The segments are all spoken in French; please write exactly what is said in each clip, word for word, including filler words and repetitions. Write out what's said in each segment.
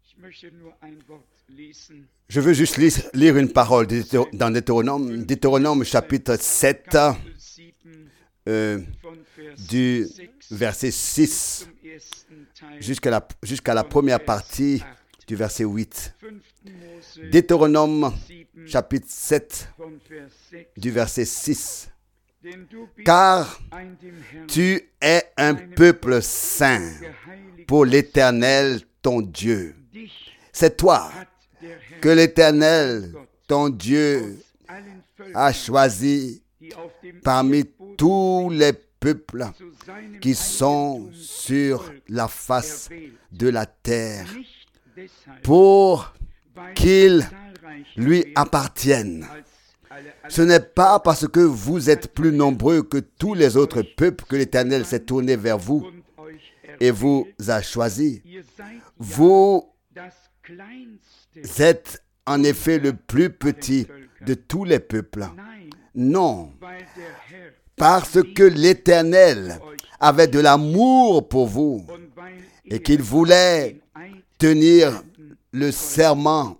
Je veux juste lire, lire une parole dans Deutéronome, Deutéronome chapitre sept, euh, du verset six jusqu'à la, jusqu'à la première partie du verset huit. Deutéronome chapitre sept, du verset six. Car tu es un peuple saint pour l'Éternel ton Dieu. C'est toi que l'Éternel ton Dieu a choisi parmi tous les peuples qui sont sur la face de la terre pour qu'ils lui appartiennent. Ce n'est pas parce que vous êtes plus nombreux que tous les autres peuples que l'Éternel s'est tourné vers vous et vous a choisi. Vous êtes en effet le plus petit de tous les peuples. Non, parce que l'Éternel avait de l'amour pour vous et qu'il voulait tenir le serment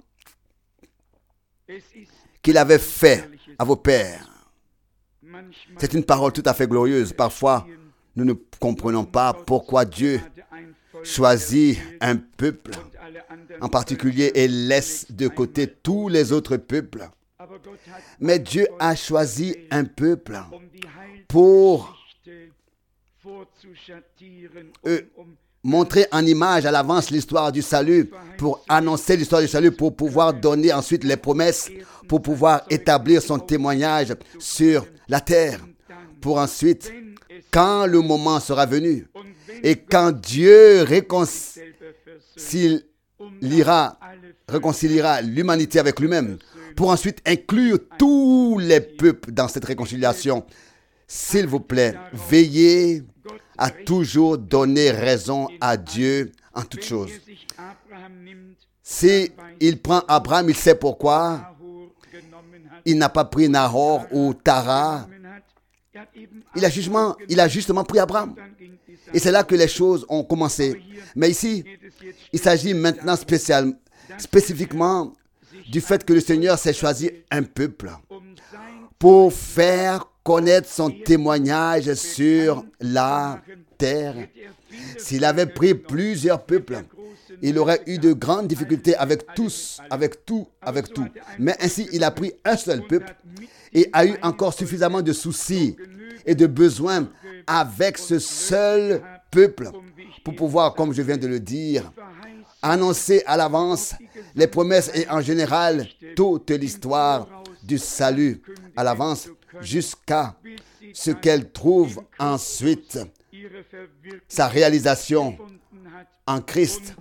qu'il avait fait à vos pères. C'est une parole tout à fait glorieuse. Parfois, nous ne comprenons pas pourquoi Dieu choisit un peuple en particulier et laisse de côté tous les autres peuples. Mais Dieu a choisi un peuple pour euh, montrer en image à l'avance l'histoire du salut, pour annoncer l'histoire du salut, pour pouvoir donner ensuite les promesses, pour pouvoir établir son témoignage sur la terre, pour ensuite, quand le moment sera venu, et quand Dieu réconciliera, réconciliera l'humanité avec lui-même, pour ensuite inclure tous les peuples dans cette réconciliation, s'il vous plaît, veillez à toujours donner raison à Dieu en toutes choses. Si il prend Abraham, il sait pourquoi. Il n'a pas pris Nahor ou Tara. Il a, justement, il a justement pris Abraham. Et c'est là que les choses ont commencé. Mais ici, il s'agit maintenant spécial, spécifiquement du fait que le Seigneur s'est choisi un peuple pour faire connaître son témoignage sur la terre. S'il avait pris plusieurs peuples, il aurait eu de grandes difficultés avec tous, avec tout, avec tout. Mais ainsi, il a pris un seul peuple et a eu encore suffisamment de soucis et de besoins avec ce seul peuple pour pouvoir, comme je viens de le dire, annoncer à l'avance les promesses et en général toute l'histoire du salut à l'avance jusqu'à ce qu'elle trouve ensuite sa réalisation en Christ.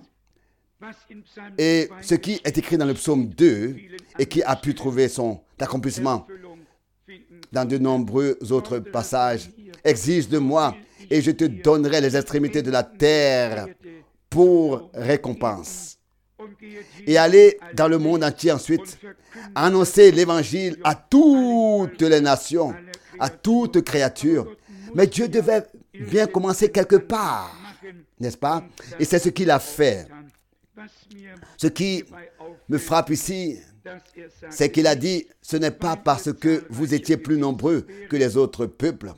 Et ce qui est écrit dans le psaume deux et qui a pu trouver son accomplissement dans de nombreux autres passages exige de moi et je te donnerai les extrémités de la terre pour récompense. Et aller dans le monde entier ensuite, annoncer l'évangile à toutes les nations, à toute créature. Mais Dieu devait bien commencer quelque part, n'est-ce pas? Et c'est ce qu'il a fait. Ce qui me frappe ici, c'est qu'il a dit, ce n'est pas parce que vous étiez plus nombreux que les autres peuples,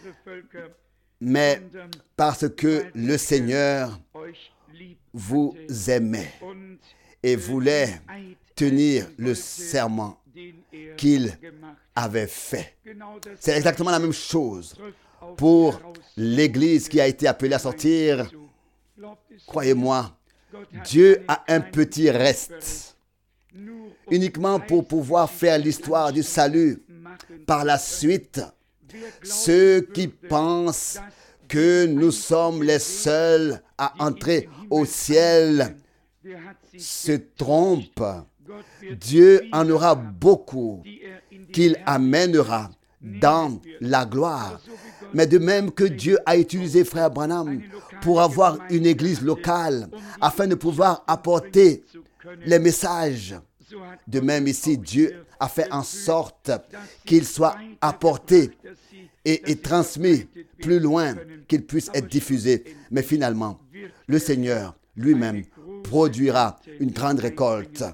mais parce que le Seigneur vous aimait et voulait tenir le serment qu'il avait fait. C'est exactement la même chose pour l'Église qui a été appelée à sortir. Croyez-moi, Dieu a un petit reste, uniquement pour pouvoir faire l'histoire du salut. Par la suite, ceux qui pensent que nous sommes les seuls à entrer au ciel se trompent. Dieu en aura beaucoup qu'il amènera dans la gloire. Mais de même que Dieu a utilisé Frère Branham pour avoir une église locale afin de pouvoir apporter les messages, de même ici, Dieu a fait en sorte qu'il soit apporté et, et transmis plus loin, qu'il puisse être diffusé. Mais finalement, le Seigneur lui-même produira une grande récolte.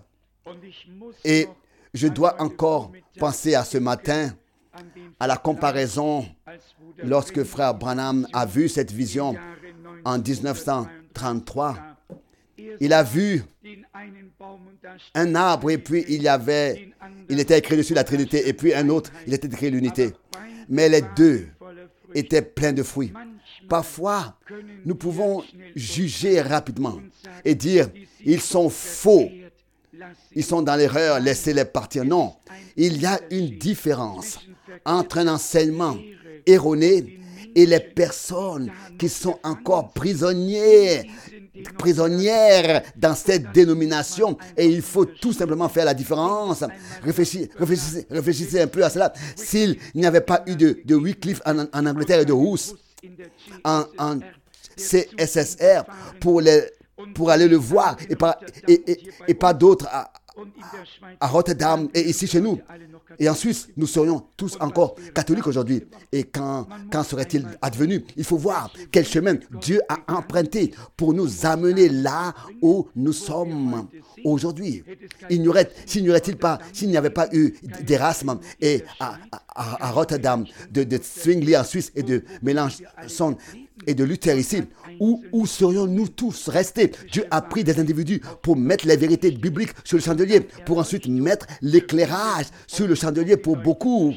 Et je dois encore penser à ce matin, à la comparaison lorsque frère Branham a vu cette vision en dix-neuf cent trente-trois. Il a vu un arbre et puis il y avait, il était écrit dessus la Trinité et puis un autre, il était écrit l'unité. Mais les deux étaient pleins de fruits. Parfois, nous pouvons juger rapidement et dire, ils sont faux, ils sont dans l'erreur, laissez-les partir. Non, il y a une différence entre un enseignement erroné et les personnes qui sont encore prisonniers, prisonnières dans cette dénomination. Et il faut tout simplement faire la différence. Réfléchissez, réfléchissez, réfléchissez un peu à cela. S'il n'y avait pas eu de, de Wycliffe en, en Angleterre et de Hus en, en C S S R pour, les, pour aller le voir et pas, et, et, et pas d'autres à, à Rotterdam et ici chez nous. Et en Suisse, nous serions tous encore catholiques aujourd'hui. Et quand, quand serait-il advenu? Il faut voir quel chemin Dieu a emprunté pour nous amener là où nous sommes aujourd'hui. Il n'y aurait, s'il n'y aurait-il pas, s'il n'y avait pas eu d'Erasme et à, à, à Rotterdam, de, de Zwingli en Suisse et de Mélenchon et de Luther ici, où, où serions-nous tous restés? Dieu a pris des individus pour mettre les vérités bibliques sur le chandelier, pour ensuite mettre l'éclairage sur le chandelier pour beaucoup.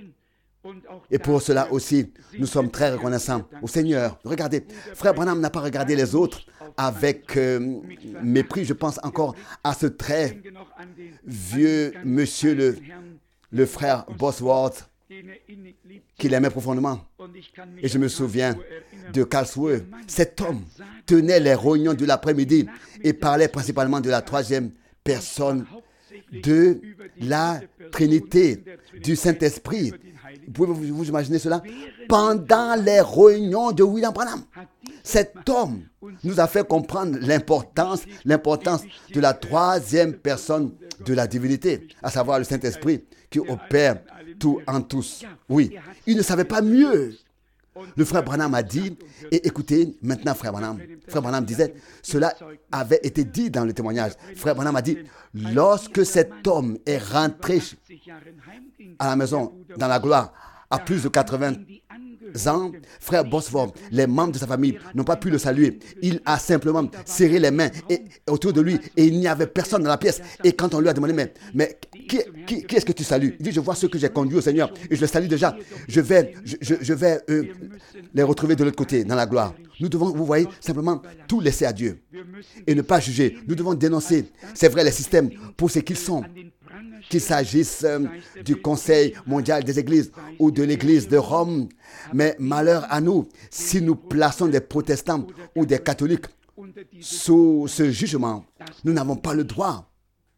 Et pour cela aussi, nous sommes très reconnaissants au Seigneur. Regardez, frère Branham n'a pas regardé les autres avec euh, mépris. Je pense encore à ce très vieux monsieur, le, le frère Bosworth, qu'il aimait profondément. Et je me souviens de Karlsruhe. Cet homme tenait les réunions de l'après-midi et parlait principalement de la troisième personne de la Trinité, du Saint-Esprit. Vous pouvez vous, vous imaginer cela? Pendant les réunions de William Branham, cet homme nous a fait comprendre l'importance, l'importance de la troisième personne de la divinité, à savoir le Saint-Esprit qui opère tout en tous. Oui, il ne savait pas mieux. Le frère Branham a dit, et écoutez, maintenant frère Branham, frère Branham disait, cela avait été dit dans le témoignage. Frère Branham a dit, lorsque cet homme est rentré à la maison, dans la gloire, à plus de quatre-vingts ans, frère Bosworth, les membres de sa famille n'ont pas pu le saluer. Il a simplement serré les mains et, autour de lui et il n'y avait personne dans la pièce. Et quand on lui a demandé, mais, mais qui, qui, qui est-ce que tu salues? Il dit, je vois ceux que j'ai conduits au Seigneur et je les salue déjà. Je vais, je, je, je vais euh, les retrouver de l'autre côté, dans la gloire. Nous devons, vous voyez, simplement tout laisser à Dieu et ne pas juger. Nous devons dénoncer, c'est vrai, les systèmes pour ce qu'ils sont. Qu'il s'agisse euh, du Conseil mondial des églises ou de l'église de Rome. Mais malheur à nous, si nous plaçons des protestants ou des catholiques sous ce jugement, nous n'avons pas le droit.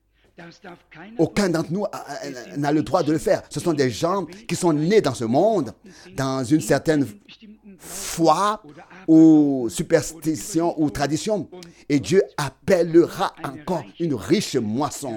Aucun d'entre nous n'a le droit de le faire. Ce sont des gens qui sont nés dans ce monde, dans une certaine foi ou superstition ou tradition. Et Dieu appellera encore une riche moisson.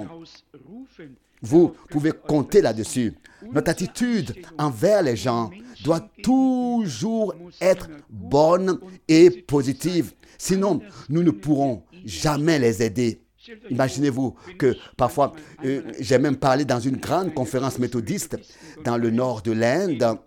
Vous pouvez compter là-dessus. Notre attitude envers les gens doit toujours être bonne et positive. Sinon, nous ne pourrons jamais les aider. Imaginez-vous que parfois, euh, j'ai même parlé dans une grande conférence méthodiste dans le nord de l'Inde.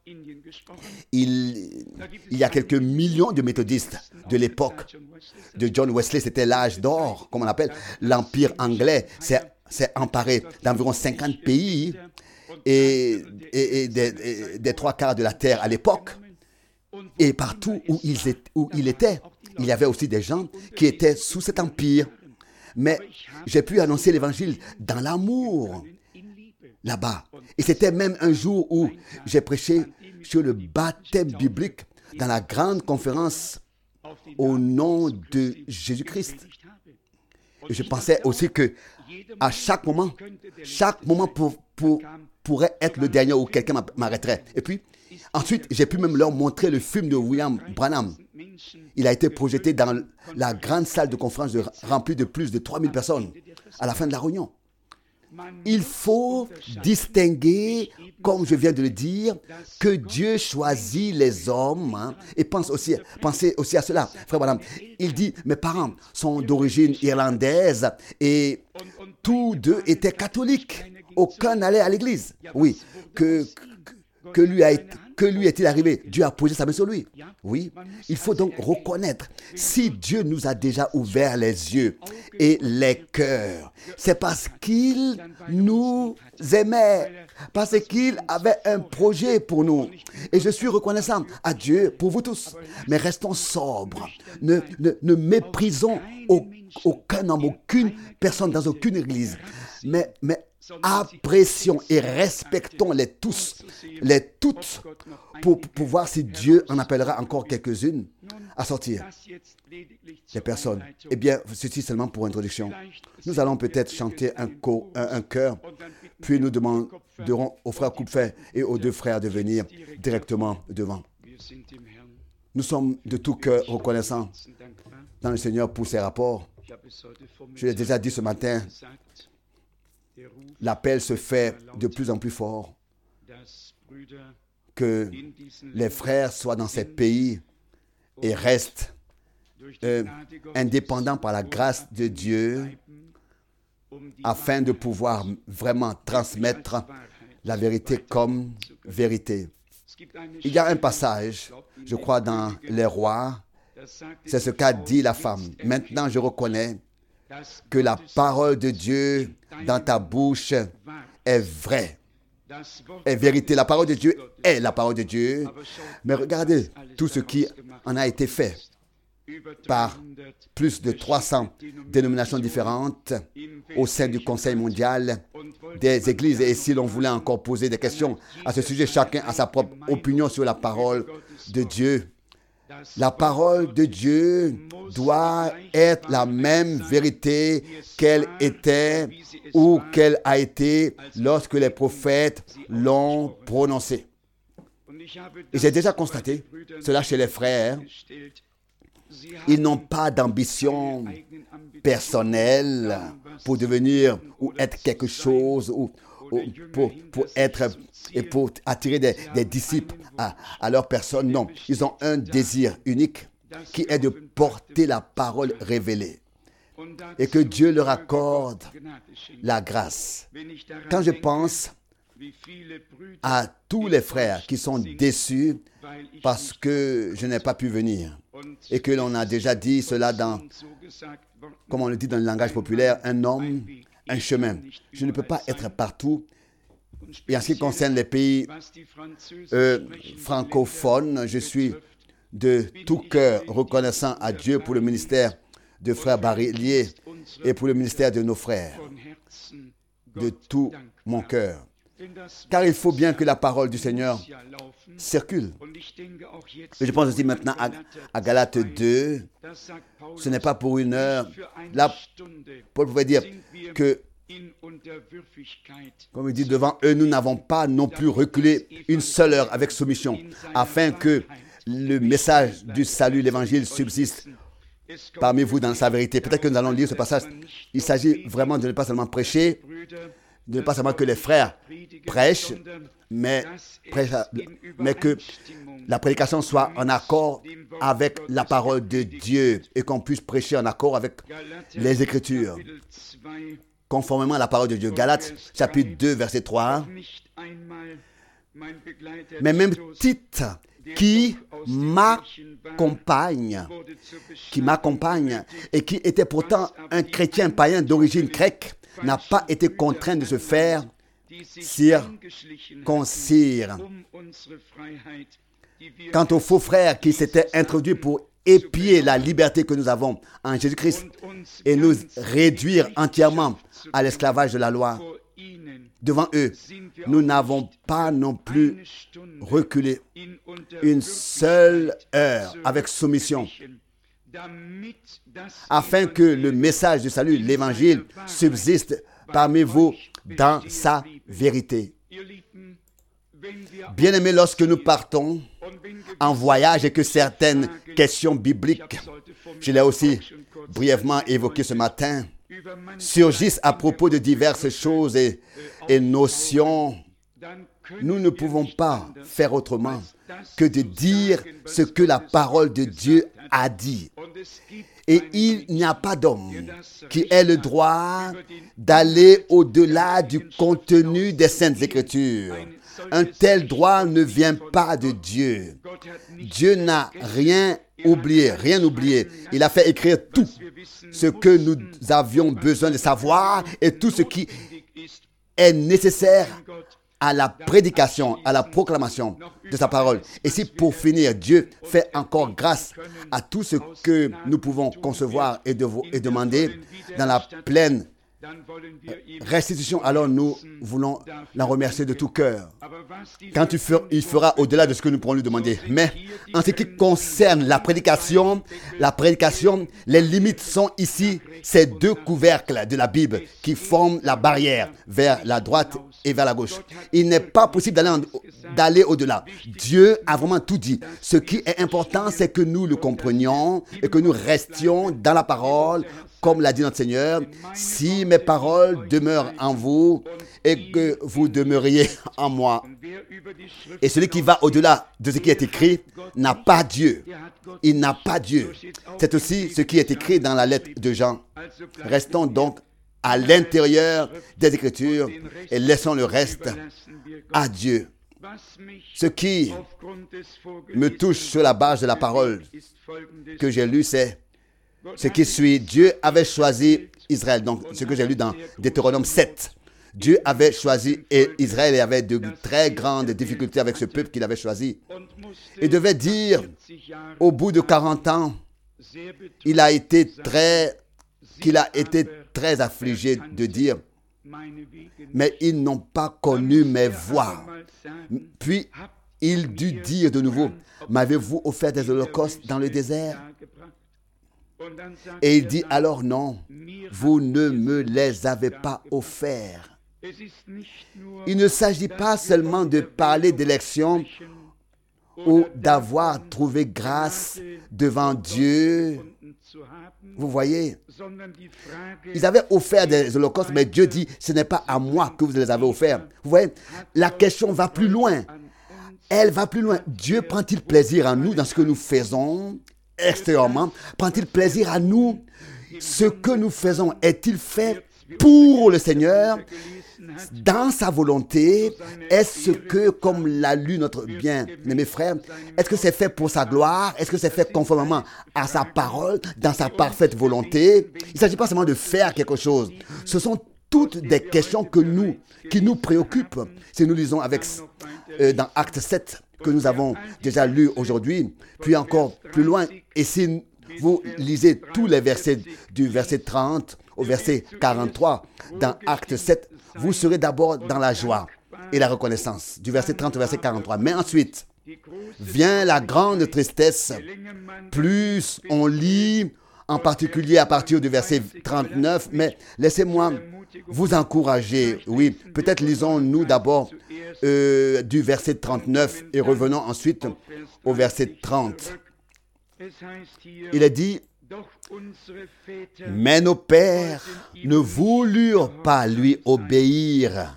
Il, il y a quelques millions de méthodistes de l'époque de John Wesley. C'était l'âge d'or, comme on l'appelle. L'Empire anglais s'est s'est emparé d'environ cinquante pays et, et, et des, et des trois quarts de la terre à l'époque. Et partout où il, où il était, il y avait aussi des gens qui étaient sous cet empire. Mais j'ai pu annoncer l'évangile dans l'amour là-bas. Et c'était même un jour où j'ai prêché sur le baptême biblique dans la grande conférence au nom de Jésus-Christ. Et je pensais aussi que à chaque moment, chaque moment pour, pour, pourrait être le dernier où quelqu'un m'arrêterait. Et puis, ensuite, j'ai pu même leur montrer le film de William Branham. Il a été projeté dans la grande salle de conférence de, remplie de plus de trois mille personnes à la fin de la réunion. il faut distinguer, comme je viens de le dire, que Dieu choisit les hommes, hein, et pense aussi, pensez aussi à cela. Frère Branham, il dit, mes parents sont d'origine irlandaise et tous deux étaient catholiques. Aucun n'allait à l'église. Oui, que, que, que lui a été... Que lui est-il arrivé? Dieu a posé sa main sur lui. Oui, il faut donc reconnaître, si Dieu nous a déjà ouvert les yeux et les cœurs, c'est parce qu'il nous aimait, parce qu'il avait un projet pour nous. Et je suis reconnaissant à Dieu pour vous tous. Mais restons sobres, ne, ne, ne méprisons au, aucun homme, aucune personne dans aucune église. Mais, mais apprécions et respectons les tous, les toutes, pour, pour voir si Dieu en appellera encore quelques-unes à sortir. Les personnes. Eh bien, ceci seulement pour introduction. Nous allons peut-être chanter un, co, un, un chœur, puis nous demanderons aux frères Kupfer et aux deux frères de venir directement devant. Nous sommes de tout cœur reconnaissants dans le Seigneur pour ses rapports. Je l'ai déjà dit ce matin, l'appel se fait de plus en plus fort que les frères soient dans ces pays et restent euh, indépendants par la grâce de Dieu afin de pouvoir vraiment transmettre la vérité comme vérité. Il y a un passage, je crois, dans Les Rois, c'est ce qu'a dit la femme. Maintenant, je reconnais que la parole de Dieu dans ta bouche est vraie, est vérité. La parole de Dieu est la parole de Dieu. Mais regardez tout ce qui en a été fait par plus de trois cents dénominations différentes au sein du Conseil mondial des églises. Et si l'on voulait encore poser des questions à ce sujet, chacun a sa propre opinion sur la parole de Dieu. La parole de Dieu doit être la même vérité qu'elle était ou qu'elle a été lorsque les prophètes l'ont prononcée. Et j'ai déjà constaté cela chez les frères. Ils n'ont pas d'ambition personnelle pour devenir ou être quelque chose ou, ou pour, pour être et pour attirer des, des disciples à, à leur personne. Non, ils ont un désir unique qui est de porter la parole révélée et que Dieu leur accorde la grâce. Quand je pense à tous les frères qui sont déçus parce que je n'ai pas pu venir et que l'on a déjà dit cela dans, comme on le dit dans le langage populaire, un homme, un chemin. Je ne peux pas être partout. Et en ce qui concerne les pays euh, francophones, je suis de tout cœur reconnaissant à Dieu pour le ministère de frère Barillier et pour le ministère de nos frères, de tout mon cœur. Car il faut bien que la parole du Seigneur circule. Et je pense aussi maintenant à, à Galates deux. Ce n'est pas pour une heure. Là, Paul pouvait dire que, comme il dit, devant eux, nous n'avons pas non plus reculé une seule heure avec soumission, afin que le message du salut, l'évangile, subsiste parmi vous dans sa vérité. Peut-être que nous allons lire ce passage. Il s'agit vraiment de ne pas seulement prêcher, de ne pas seulement que les frères prêchent, mais, prêchent, mais que la prédication soit en accord avec la parole de Dieu et qu'on puisse prêcher en accord avec les Écritures, conformément à la parole de Dieu. Galates, chapitre deux, verset trois. Mais même Tite, qui m'accompagne, qui m'accompagne et qui était pourtant un chrétien païen d'origine grecque, n'a pas été contraint de se faire circoncire. Quant aux faux frères qui s'étaient introduits pour épier la liberté que nous avons en Jésus-Christ et nous réduire entièrement à l'esclavage de la loi, devant eux, nous n'avons pas non plus reculé une seule heure avec soumission, afin que le message du salut, l'évangile, subsiste parmi vous dans sa vérité. Bien-aimés, lorsque nous partons en voyage et que certaines questions bibliques, je l'ai aussi brièvement évoqué ce matin, surgissent à propos de diverses choses et, et notions, nous ne pouvons pas faire autrement que de dire ce que la parole de Dieu a dit. Et il n'y a pas d'homme qui ait le droit d'aller au-delà du contenu des Saintes Écritures. Un tel droit ne vient pas de Dieu. Dieu n'a rien oublié, rien oublié. Il a fait écrire tout ce que nous avions besoin de savoir et tout ce qui est nécessaire à la prédication, à la proclamation de sa parole. Et si pour finir, Dieu fait encore grâce à tout ce que nous pouvons concevoir et, devo- et demander dans la pleine restitution, alors nous voulons la remercier de tout cœur. Quand tu feras, il fera au-delà de ce que nous pourrons lui demander. Mais en ce qui concerne la prédication, la prédication, les limites sont ici, ces deux couvercles de la Bible qui forment la barrière vers la droite et vers la gauche. Il n'est pas possible d'aller, en, d'aller au-delà. Dieu a vraiment tout dit. Ce qui est important, c'est que nous le comprenions et que nous restions dans la parole, comme l'a dit notre Seigneur. Si mes paroles demeurent en vous et que vous demeuriez en moi. Et celui qui va au-delà de ce qui est écrit n'a pas Dieu. Il n'a pas Dieu. C'est aussi ce qui est écrit dans la lettre de Jean. Restons donc à l'intérieur des Écritures et laissons le reste à Dieu. Ce qui me touche sur la base de la parole que j'ai lue, c'est ce qui suit. Dieu avait choisi Israël. Donc, ce que j'ai lu dans Deutéronome sept. Dieu avait choisi Israël et avait de très grandes difficultés avec ce peuple qu'il avait choisi. Il devait dire, au bout de quarante ans, il a été très, qu'il a été très affligé de dire, mais ils n'ont pas connu mes voies. Puis, il dut dire de nouveau, m'avez-vous offert des holocaustes dans le désert? Et il dit alors non, vous ne me les avez pas offerts. Il ne s'agit pas seulement de parler d'élection ou d'avoir trouvé grâce devant Dieu. Vous voyez, ils avaient offert des holocaustes, mais Dieu dit, ce n'est pas à moi que vous les avez offerts. Vous voyez, la question va plus loin. Elle va plus loin. Dieu prend-il plaisir à nous dans ce que nous faisons extérieurement? Prend-il plaisir à nous? Ce que nous faisons est-il fait pour le Seigneur, dans sa volonté? Est-ce que, comme l'a lu notre bien-aimé frère, est-ce que c'est fait pour sa gloire? Est-ce que c'est fait conformément à sa parole, dans sa parfaite volonté? Il ne s'agit pas seulement de faire quelque chose. Ce sont toutes des questions que nous, qui nous préoccupent. Si nous lisons avec, euh, dans Acte sept, que nous avons déjà lu aujourd'hui, puis encore plus loin, et si vous lisez tous les versets du verset trente au verset quarante-trois dans Acte sept, vous serez d'abord dans la joie et la reconnaissance, du verset trente au verset quarante-trois. Mais ensuite, vient la grande tristesse. Plus on lit, en particulier à partir du verset trente-neuf, mais laissez-moi vous encourager. Oui, peut-être lisons-nous d'abord euh, du verset trente-neuf et revenons ensuite au verset trente. Il est dit, mais nos pères ne voulurent pas lui obéir.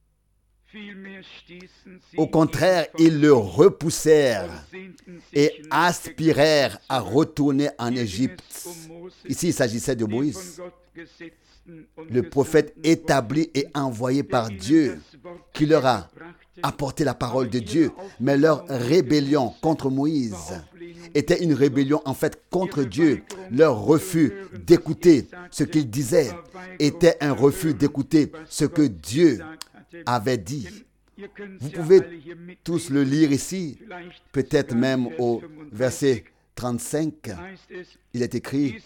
Au contraire, ils le repoussèrent et aspirèrent à retourner en Égypte. Ici, il s'agissait de Moïse, le prophète établi et envoyé par Dieu, qui leur a apporté la parole de Dieu. Mais leur rébellion contre Moïse était une rébellion en fait contre Dieu. Leur refus d'écouter ce qu'il disait était un refus d'écouter ce que Dieu avait dit. Vous pouvez tous le lire ici, peut-être même au verset trente-cinq. Il est écrit,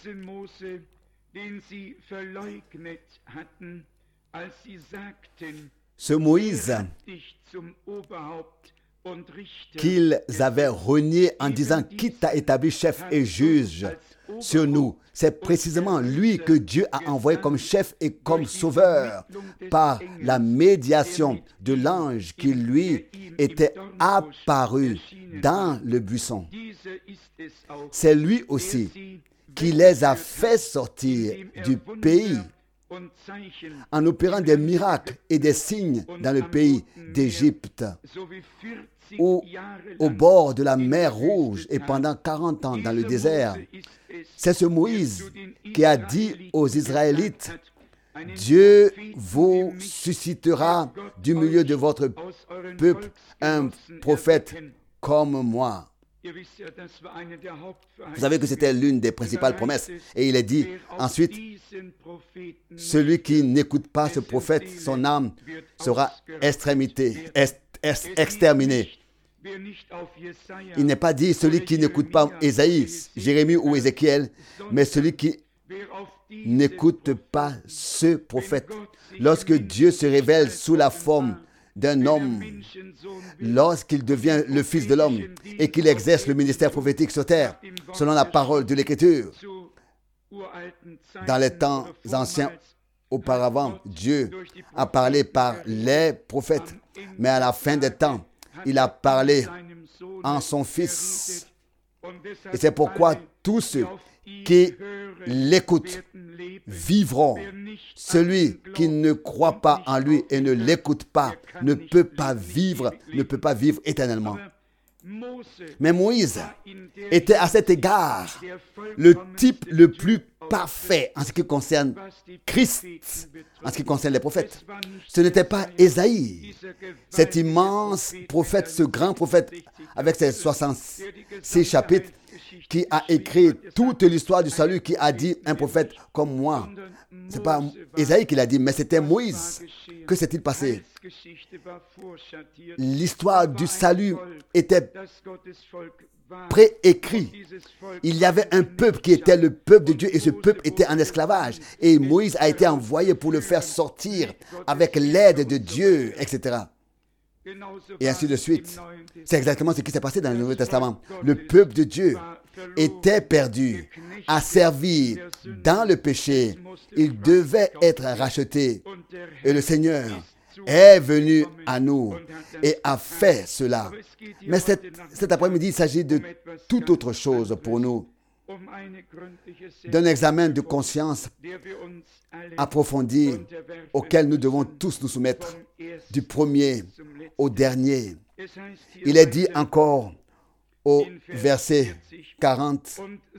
ce Moïse qu'ils avaient renié en disant, qui t'a établi chef et juge sur nous? C'est précisément lui que Dieu a envoyé comme chef et comme sauveur par la médiation de l'ange qui lui était apparu dans le buisson. C'est lui aussi qui les a fait sortir du pays en opérant des miracles et des signes dans le pays d'Égypte, ou au bord de la mer Rouge et pendant quarante ans dans le désert. C'est ce Moïse qui a dit aux Israélites, « Dieu vous suscitera du milieu de votre peuple un prophète comme moi. » Vous savez que c'était l'une des principales promesses. Et il est dit ensuite, celui qui n'écoute pas ce prophète, son âme sera extrémité, est, est, exterminée. Il n'est pas dit celui qui n'écoute pas Ésaïe, Jérémie ou Ézéchiel, mais celui qui n'écoute pas ce prophète. Lorsque Dieu se révèle sous la forme d'un homme, lorsqu'il devient le Fils de l'homme et qu'il exerce le ministère prophétique sur terre, selon la parole de l'Écriture. Dans les temps anciens, auparavant, Dieu a parlé par les prophètes, mais à la fin des temps, il a parlé en son Fils. Et c'est pourquoi tous ceux qui l'écoutent vivront. Celui qui ne croit pas en lui et ne l'écoute pas ne peut pas vivre, ne peut pas vivre éternellement. Mais Moïse était à cet égard le type le plus parfait en ce qui concerne Christ, en ce qui concerne les prophètes. Ce n'était pas Ésaïe, cet immense prophète, ce grand prophète avec ses soixante-six chapitres, qui a écrit toute l'histoire du salut, qui a dit un prophète comme moi. Ce n'est pas Ésaïe qui l'a dit, mais c'était Moïse. Que s'est-il passé? L'histoire du salut était préécrite. Il y avait un peuple qui était le peuple de Dieu et ce peuple était en esclavage. Et Moïse a été envoyé pour le faire sortir avec l'aide de Dieu, et cetera. Et ainsi de suite. C'est exactement ce qui s'est passé dans le Nouveau Testament. Le peuple de Dieu était perdu, asservi dans le péché. Il devait être racheté. Et le Seigneur est venu à nous et a fait cela. Mais cet, cet après-midi, il s'agit de toute autre chose pour nous. D'un examen de conscience approfondi auquel nous devons tous nous soumettre, du premier au dernier. Il est dit encore au verset quarante,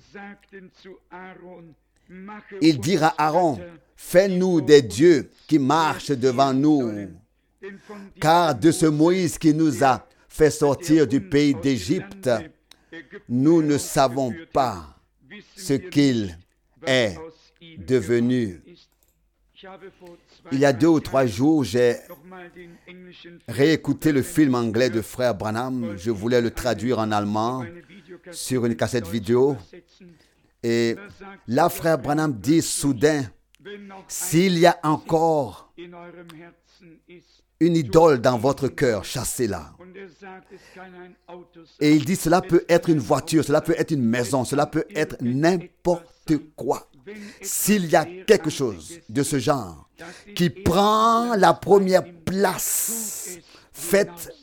il dira à Aaron, fais-nous des dieux qui marchent devant nous, car de ce Moïse qui nous a fait sortir du pays d'Égypte, nous ne savons pas ce qu'il est devenu. Il y a deux ou trois jours, j'ai réécouté le film anglais de Frère Branham. Je voulais le traduire en allemand sur une cassette vidéo. Et là, Frère Branham dit soudain, s'il y a encore une idole dans votre cœur, chassez-la. Et il dit, cela peut être une voiture, cela peut être une maison, cela peut être n'importe quoi. S'il y a quelque chose de ce genre qui prend la première place, faites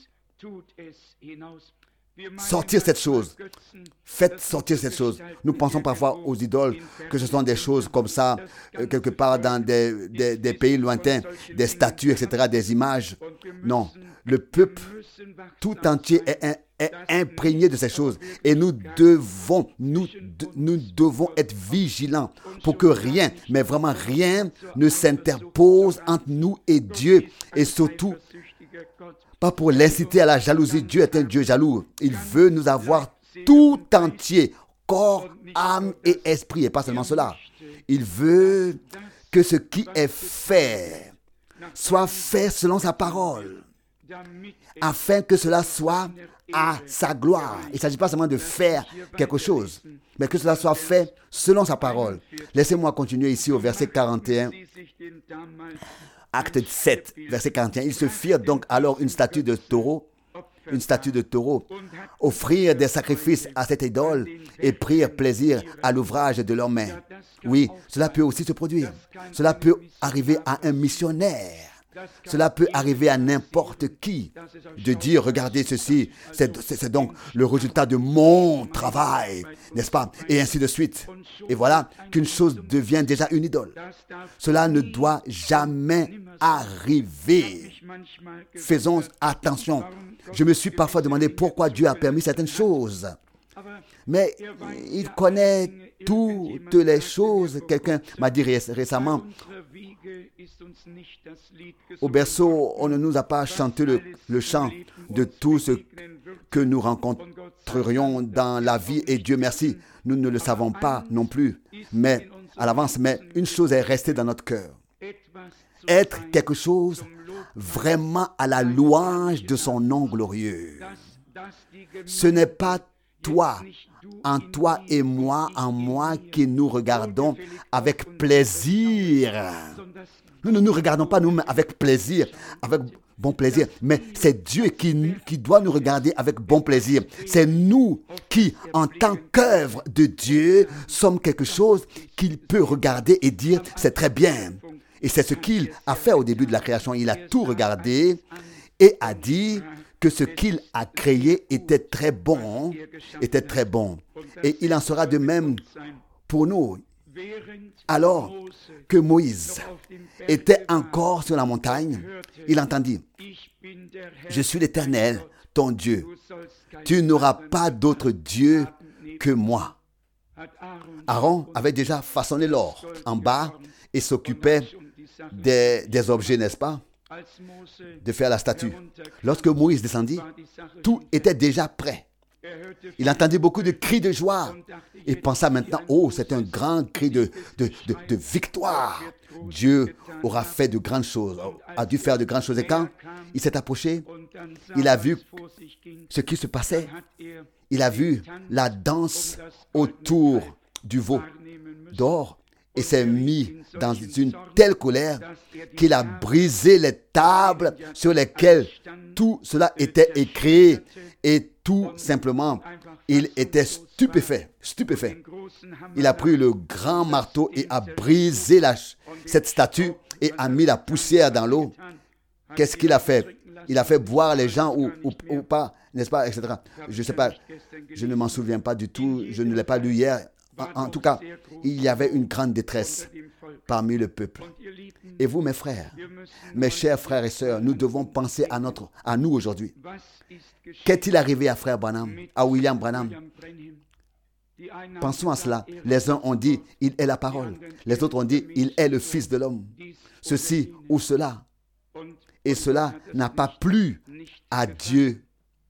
sortir cette chose. Faites sortir cette chose. Nous pensons parfois aux idoles, que ce sont des choses comme ça, euh, quelque part dans des, des, des pays lointains, des statues, et cetera, des images. Non, le peuple tout entier est, est, est imprégné de ces choses. Et nous devons, nous, nous devons être vigilants pour que rien, mais vraiment rien, ne s'interpose entre nous et Dieu. Et surtout, pas pour l'inciter à la jalousie. Dieu est un Dieu jaloux. Il veut nous avoir tout entier, corps, âme et esprit. Et pas seulement cela. Il veut que ce qui est fait soit fait selon sa parole, afin que cela soit à sa gloire. Il ne s'agit pas seulement de faire quelque chose, mais que cela soit fait selon sa parole. Laissez-moi continuer ici au verset quarante et un. Acte sept, verset quarante et un. Ils se firent donc alors une statue de taureau, une statue de taureau, offrirent des sacrifices à cette idole et prirent plaisir à l'ouvrage de leurs mains. Oui, cela peut aussi se produire. Cela peut arriver à un missionnaire. Cela peut arriver à n'importe qui de dire, regardez ceci, c'est, c'est, c'est donc le résultat de mon travail, n'est-ce pas? Et ainsi de suite. Et voilà qu'une chose devient déjà une idole. Cela ne doit jamais arriver. Faisons attention. Je me suis parfois demandé pourquoi Dieu a permis certaines choses. Mais il connaît toutes les choses. Quelqu'un m'a dit récemment, au berceau, on ne nous a pas chanté le, le chant de tout ce que nous rencontrerions dans la vie, et Dieu merci, nous ne le savons pas non plus, mais à l'avance, mais une chose est restée dans notre cœur. Être quelque chose vraiment à la louange de son nom glorieux. Ce n'est pas toi, en toi et moi, en moi, qui nous regardons avec plaisir. Nous ne nous regardons pas nous-mêmes avec plaisir, avec bon plaisir, mais c'est Dieu qui, qui doit nous regarder avec bon plaisir. C'est nous qui, en tant qu'œuvre de Dieu, sommes quelque chose qu'il peut regarder et dire, c'est très bien. Et c'est ce qu'il a fait au début de la création. Il a tout regardé et a dit que ce qu'il a créé était très bon, était très bon. Et il en sera de même pour nous. Alors que Moïse était encore sur la montagne, il entendit, « Je suis l'Éternel, ton Dieu. Tu n'auras pas d'autre Dieu que moi. » Aaron avait déjà façonné l'or en bas et s'occupait des, des objets, n'est-ce pas? De faire la statue. Lorsque Moïse descendit, tout était déjà prêt. Il entendit beaucoup de cris de joie et pensa maintenant, oh, c'est un grand cri de, de, de, de victoire. Dieu aura fait de grandes choses, a dû faire de grandes choses. Et quand il s'est approché, il a vu ce qui se passait. Il a vu la danse autour du veau d'or et s'est mis dans une telle colère qu'il a brisé les tables sur lesquelles tout cela était écrit. Et tout simplement, il était stupéfait, stupéfait. Il a pris le grand marteau et a brisé la, cette statue et a mis la poussière dans l'eau. Qu'est-ce qu'il a fait? Il a fait boire les gens ou, ou, ou pas, n'est-ce pas, et cetera. Je ne sais pas, je ne m'en souviens pas du tout, je ne l'ai pas lu hier. En, en tout cas, il y avait une grande détresse parmi le peuple. Et vous, mes frères, mes chers frères et sœurs, nous devons penser à, notre, à nous aujourd'hui. Qu'est-il arrivé à frère Branham, à William Branham? Pensons à cela. Les uns ont dit, il est la parole. Les autres ont dit, il est le Fils de l'homme. Ceci ou cela. Et cela n'a pas plu à Dieu.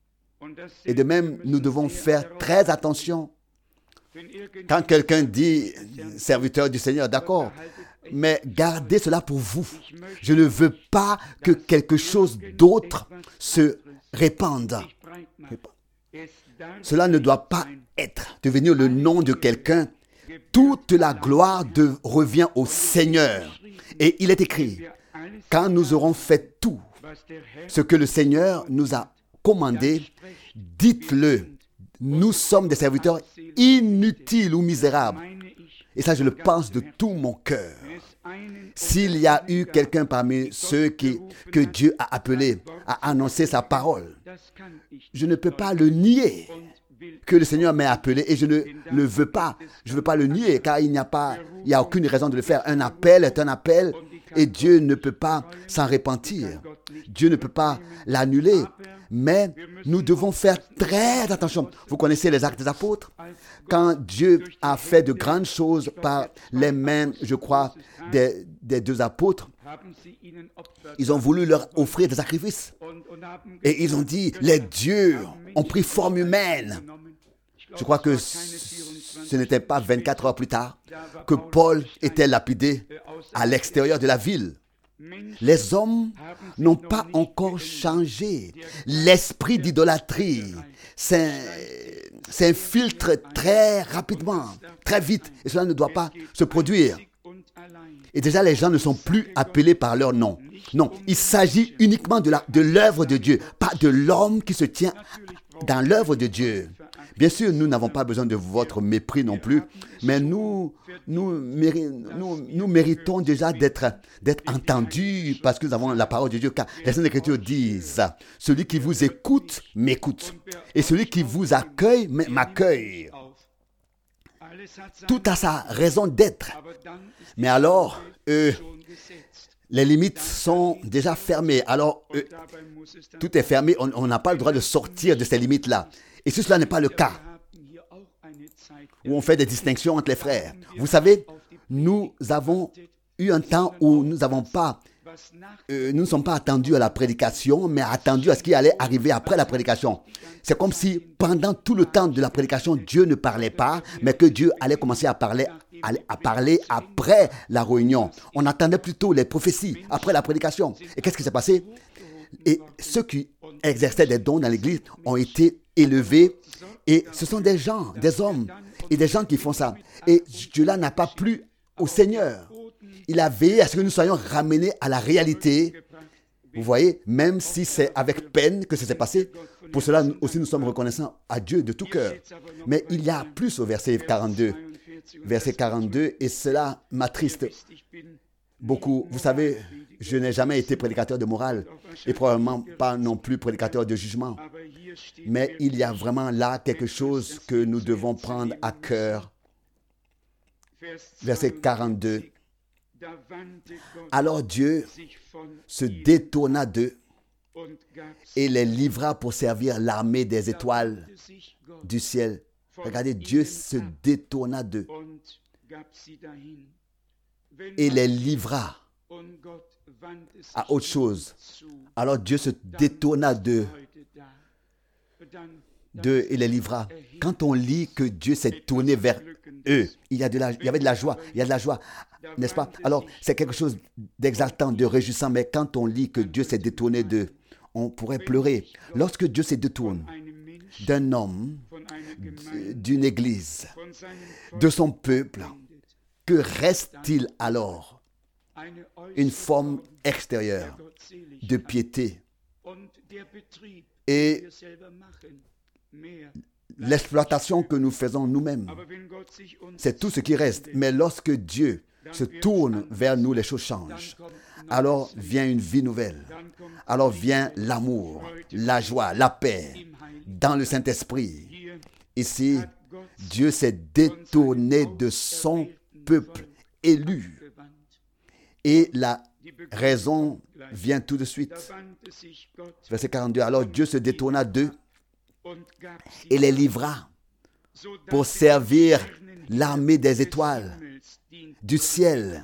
Et de même, nous devons faire très attention. Quand quelqu'un dit, serviteur du Seigneur, d'accord, mais gardez cela pour vous. Je ne veux pas que quelque chose d'autre se répande. Cela ne doit pas être, devenir le nom de quelqu'un. Toute la gloire de, revient au Seigneur. Et il est écrit, quand nous aurons fait tout ce que le Seigneur nous a commandé, dites-le. Nous sommes des serviteurs inutiles ou misérables. Et ça, je le pense de tout mon cœur. S'il y a eu quelqu'un parmi ceux qui, que Dieu a appelés à annoncer sa parole, je ne peux pas le nier que le Seigneur m'a appelé et je ne le veux pas. Je ne veux pas le nier car il n'y a pas, il n'y a aucune raison de le faire. Un appel est un appel et Dieu ne peut pas s'en repentir. Dieu ne peut pas l'annuler. Mais nous devons faire très attention. Vous connaissez les Actes des Apôtres? Quand Dieu a fait de grandes choses par les mains, je crois, des, des deux apôtres, ils ont voulu leur offrir des sacrifices. Et ils ont dit, les dieux ont pris forme humaine. Je crois que ce n'était pas vingt-quatre heures plus tard que Paul était lapidé à l'extérieur de la ville. Les hommes n'ont pas encore changé. L'esprit d'idolâtrie s'infiltre très rapidement, très vite, et cela ne doit pas se produire. Et déjà, les gens ne sont plus appelés par leur nom. Non, il s'agit uniquement de, la, de l'œuvre de Dieu, pas de l'homme qui se tient dans l'œuvre de Dieu. Bien sûr, nous n'avons pas besoin de votre mépris non plus, mais nous, nous, méri- nous, nous méritons déjà d'être, d'être entendus parce que nous avons la parole de Dieu. Car les Saintes Écritures disent, celui qui vous écoute, m'écoute. Et celui qui vous accueille, m'accueille. Tout a sa raison d'être. Mais alors, euh, les limites sont déjà fermées. Alors, euh, tout est fermé. On n'a pas le droit de sortir de ces limites-là. Et si cela n'est pas le cas, où on fait des distinctions entre les frères. Vous savez, nous avons eu un temps où nous n'avons pas, euh, nous ne sommes pas attendus à la prédication, mais attendus à ce qui allait arriver après la prédication. C'est comme si pendant tout le temps de la prédication, Dieu ne parlait pas, mais que Dieu allait commencer à parler, à, à parler après la réunion. On attendait plutôt les prophéties après la prédication. Et qu'est-ce qui s'est passé? Et ceux qui exerçaient des dons dans l'église ont été élevés. Et ce sont des gens, des hommes et des gens qui font ça. Et Dieu-là n'a pas plu au Seigneur. Il a veillé à ce que nous soyons ramenés à la réalité. Vous voyez, même si c'est avec peine que ça s'est passé, pour cela aussi nous sommes reconnaissants à Dieu de tout cœur. Mais il y a plus au verset quarante-deux. Verset quarante-deux, et cela m'attriste beaucoup. Vous savez, je n'ai jamais été prédicateur de morale et probablement pas non plus prédicateur de jugement. Mais il y a vraiment là quelque chose que nous devons prendre à cœur. Verset quarante-deux. Alors Dieu se détourna d'eux et les livra pour servir l'armée des étoiles du ciel. Regardez, Dieu se détourna d'eux et les livra à autre chose. Alors Dieu se détourna d'eux, d'eux et les livra. Quand on lit que Dieu s'est tourné vers eux, il y a de la, il y avait de la joie, il y a de la joie, n'est-ce pas? Alors c'est quelque chose d'exaltant, de réjouissant, mais quand on lit que Dieu s'est détourné d'eux, on pourrait pleurer. Lorsque Dieu se détourne d'un homme, d'une église, de son peuple, que reste-t-il alors? Une forme extérieure de piété et l'exploitation que nous faisons nous-mêmes. C'est tout ce qui reste. Mais lorsque Dieu se tourne vers nous, les choses changent. Alors vient une vie nouvelle. Alors vient l'amour, la joie, la paix dans le Saint-Esprit. Ici, Dieu s'est détourné de son peuple élu. Et la raison vient tout de suite. Verset quarante-deux. Alors Dieu se détourna d'eux et les livra pour servir l'armée des étoiles du ciel.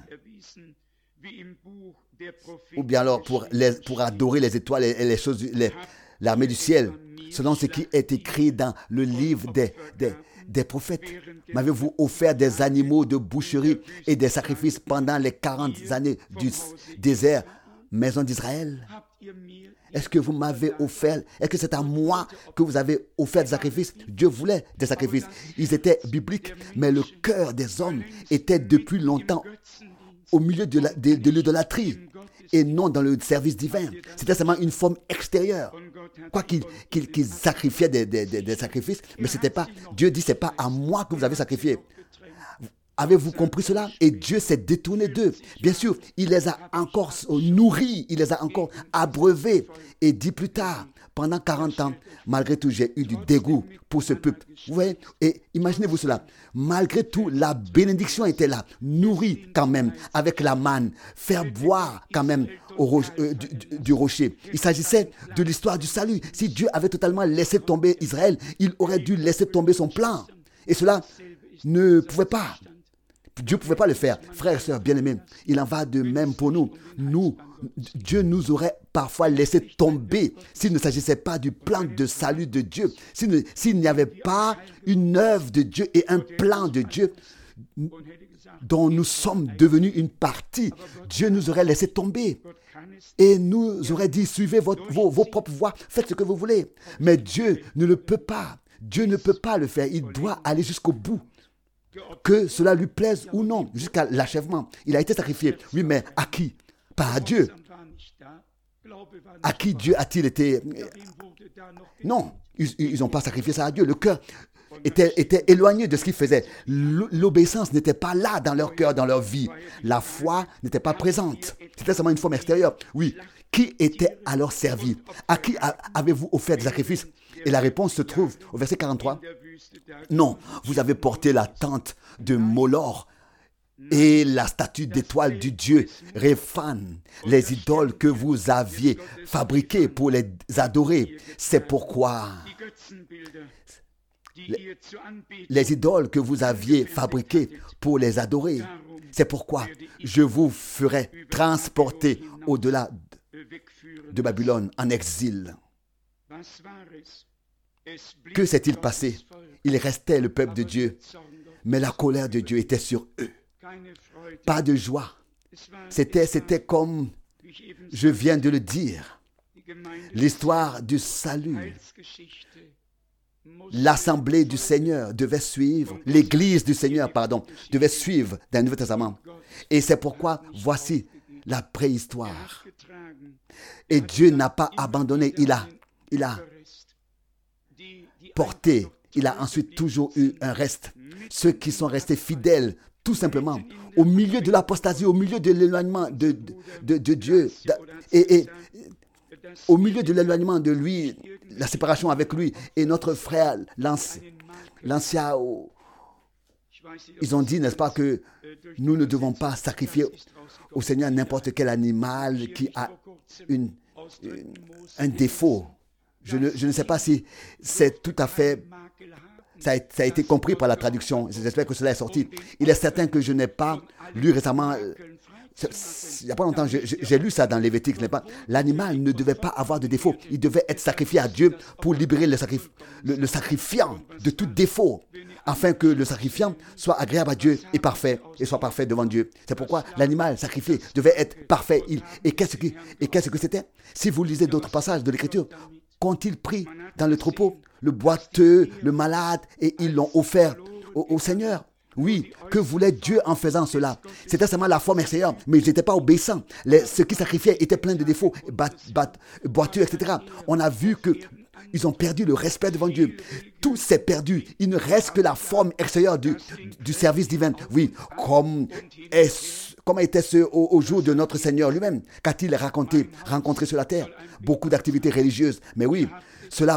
Ou bien alors pour, les, pour adorer les étoiles et les choses, les, l'armée du ciel, selon ce qui est écrit dans le livre des, des, des prophètes. M'avez-vous offert des animaux de boucherie et des sacrifices pendant les quarante années du désert, maison d'Israël? Est-ce que vous m'avez offert, est-ce que c'est à moi que vous avez offert des sacrifices? Dieu voulait des sacrifices. Ils étaient bibliques, mais le cœur des hommes était depuis longtemps au milieu de, la, de, de l'idolâtrie et non dans le service divin. C'était seulement une forme extérieure. Quoi qu'ils, qu'ils, qu'ils sacrifiaient des, des, des, des sacrifices, mais c'était pas, Dieu dit, c'est pas à moi que vous avez sacrifié. Avez-vous compris cela? Et Dieu s'est détourné d'eux. Bien sûr, il les a encore nourris, il les a encore abreuvés. Et dit plus tard, pendant quarante ans, malgré tout, j'ai eu du dégoût pour ce peuple. Vous voyez? Et imaginez-vous cela. Malgré tout, la bénédiction était là, nourrie quand même, avec la manne, faire boire quand même au roche, euh, du, du, du rocher. Il s'agissait de l'histoire du salut. Si Dieu avait totalement laissé tomber Israël, il aurait dû laisser tomber son plan. Et cela ne pouvait pas. Dieu ne pouvait pas le faire. Frères et sœurs bien-aimés, il en va de même pour nous. Nous, Dieu nous aurait parfois laissé tomber s'il ne s'agissait pas du plan de salut de Dieu. S'il, ne, s'il n'y avait pas une œuvre de Dieu et un plan de Dieu dont nous sommes devenus une partie, Dieu nous aurait laissé tomber. Et nous aurait dit, suivez votre, vos, vos propres voies, faites ce que vous voulez. Mais Dieu ne le peut pas. Dieu ne peut pas le faire. Il doit aller jusqu'au bout. Que cela lui plaise ou non, jusqu'à l'achèvement. Il a été sacrifié. Oui, mais à qui? Pas à Dieu. À qui Dieu a-t-il été? Non, ils n'ont pas sacrifié ça à Dieu. Le cœur, étaient, étaient éloignés de ce qu'ils faisaient. L'obéissance n'était pas là dans leur cœur, dans leur vie. La foi n'était pas présente. C'était seulement une forme extérieure. Oui. Qui était alors servi? À qui avez-vous offert des sacrifices? Et la réponse se trouve au verset quarante-trois. Non, vous avez porté la tente de Moloch et la statue d'étoile du dieu Réphan, les idoles que vous aviez fabriquées pour les adorer. C'est pourquoi les, les idoles que vous aviez fabriquées pour les adorer. C'est pourquoi je vous ferai transporter au-delà de Babylone en exil. Que s'est-il passé? Il restait le peuple de Dieu, mais la colère de Dieu était sur eux. Pas de joie. C'était, c'était comme je viens de le dire, l'histoire du salut. L'assemblée du Seigneur devait suivre, l'église du Seigneur, pardon, devait suivre dans le Nouveau Testament. Et c'est pourquoi, voici la préhistoire. Et Dieu n'a pas abandonné, il a, il a porté, il a ensuite toujours eu un reste. Ceux qui sont restés fidèles, tout simplement, au milieu de l'apostasie, au milieu de l'éloignement de, de, de, de Dieu, et, et au milieu de l'éloignement de lui, la séparation avec lui, et notre frère, l'ancien, ils ont dit, n'est-ce pas, que nous ne devons pas sacrifier au Seigneur n'importe quel animal qui a une, une, un défaut. Je ne, je ne sais pas si c'est tout à fait... Ça a, ça a été compris par la traduction. J'espère que cela est sorti. Il est certain que je n'ai pas lu récemment... Euh, il n'y a pas longtemps, j'ai, j'ai lu ça dans Lévitique, n'est pas? L'animal ne devait pas avoir de défaut. Il devait être sacrifié à Dieu pour libérer le, sacrif, le, le sacrifiant de tout défaut, afin que le sacrifiant soit agréable à Dieu et parfait, et soit parfait devant Dieu. C'est pourquoi l'animal sacrifié devait être parfait. Il, et, qu'est-ce que, et qu'est-ce que c'était? Si vous lisez d'autres passages de l'Écriture, qu'ont-ils pris dans le troupeau? Le boiteux, le malade, et ils l'ont offert au, au Seigneur. Oui, que voulait Dieu en faisant cela? C'était seulement la forme extérieure, mais ils n'étaient pas obéissants. Les, ceux qui sacrifiaient étaient pleins de défauts, bat, bat, boiteux, et cetera. On a vu qu'ils ont perdu le respect devant Dieu. Tout s'est perdu. Il ne reste que la forme extérieure du, du service divin. Oui, comme, est, comme était-ce au, au jour de notre Seigneur lui-même? Qu'a-t-il raconté, rencontré sur la terre? Beaucoup d'activités religieuses. Mais oui, cela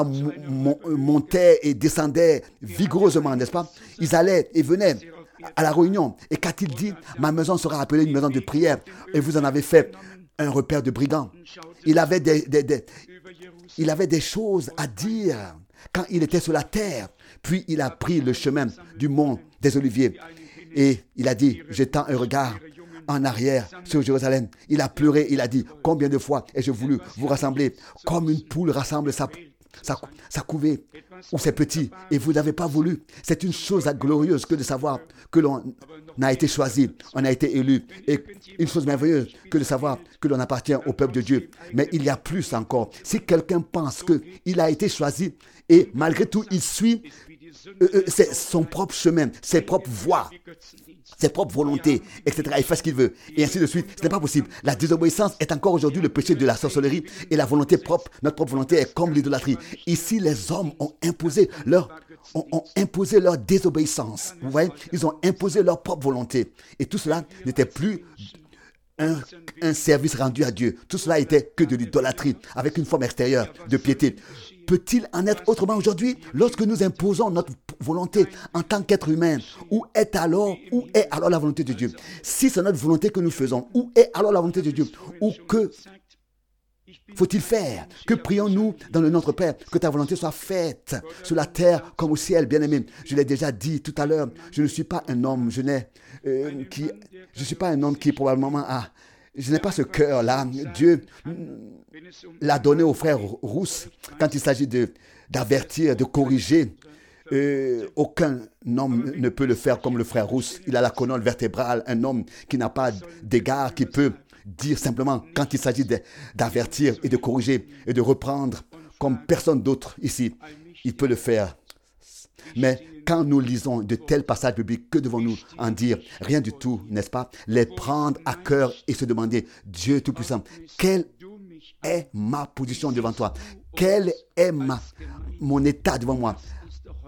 montait et descendait vigoureusement, n'est-ce pas? Ils allaient et venaient à la réunion. Et qu'a-t-il dit? Ma maison sera appelée une maison de prière. Et vous en avez fait un repère de brigands. Il avait des, des, des, il avait des choses à dire quand il était sur la terre. Puis il a pris le chemin du mont des Oliviers. Et il a dit, jetant un regard en arrière sur Jérusalem, il a pleuré, il a dit, combien de fois ai-je voulu vous rassembler comme une poule rassemble sa Sa, sa couvée ou ses petits, et vous n'avez pas voulu. C'est une chose glorieuse que de savoir que l'on a été choisi, on a été élu, et une chose merveilleuse que de savoir que l'on appartient au peuple de Dieu. Mais il y a plus encore. Si quelqu'un pense qu'il a été choisi et malgré tout il suit euh, euh, c'est son propre chemin, ses propres voies, ses propres volontés, et cetera. Il fait ce qu'il veut, et ainsi de suite. Ce n'est pas possible. La désobéissance est encore aujourd'hui le péché de la sorcellerie, et la volonté propre, notre propre volonté est comme l'idolâtrie. Ici, les hommes ont imposé leur, ont, ont imposé leur désobéissance. Vous voyez, ils ont imposé leur propre volonté. Et tout cela n'était plus un, un service rendu à Dieu. Tout cela était que de l'idolâtrie, avec une forme extérieure de piété. Peut-il en être autrement aujourd'hui lorsque nous imposons notre volonté en tant qu'être humain? Où est alors, où est alors la volonté de Dieu? Si c'est notre volonté que nous faisons, où est alors la volonté de Dieu? Ou que faut-il faire? Que prions-nous dans le Notre Père? Que ta volonté soit faite sur la terre comme au ciel, bien-aimé. Je l'ai déjà dit tout à l'heure, je ne suis pas un homme, je n'ai euh, qui, je suis pas un homme qui probablement a, je n'ai pas ce cœur-là. Dieu l'a donné au frère Rousse quand il s'agit de d'avertir, de corriger. Euh, aucun homme ne peut le faire comme le frère Rousse. Il a la colonne vertébrale, un homme qui n'a pas d'égard, qui peut dire simplement quand il s'agit de, d'avertir et de corriger et de reprendre comme personne d'autre ici. Il peut le faire. Mais quand nous lisons de tels passages bibliques, que devons-nous en dire? Rien du tout, n'est-ce pas? Les prendre à cœur et se demander, Dieu Tout-Puissant, quelle est ma position devant toi? Quel est ma, mon état devant moi?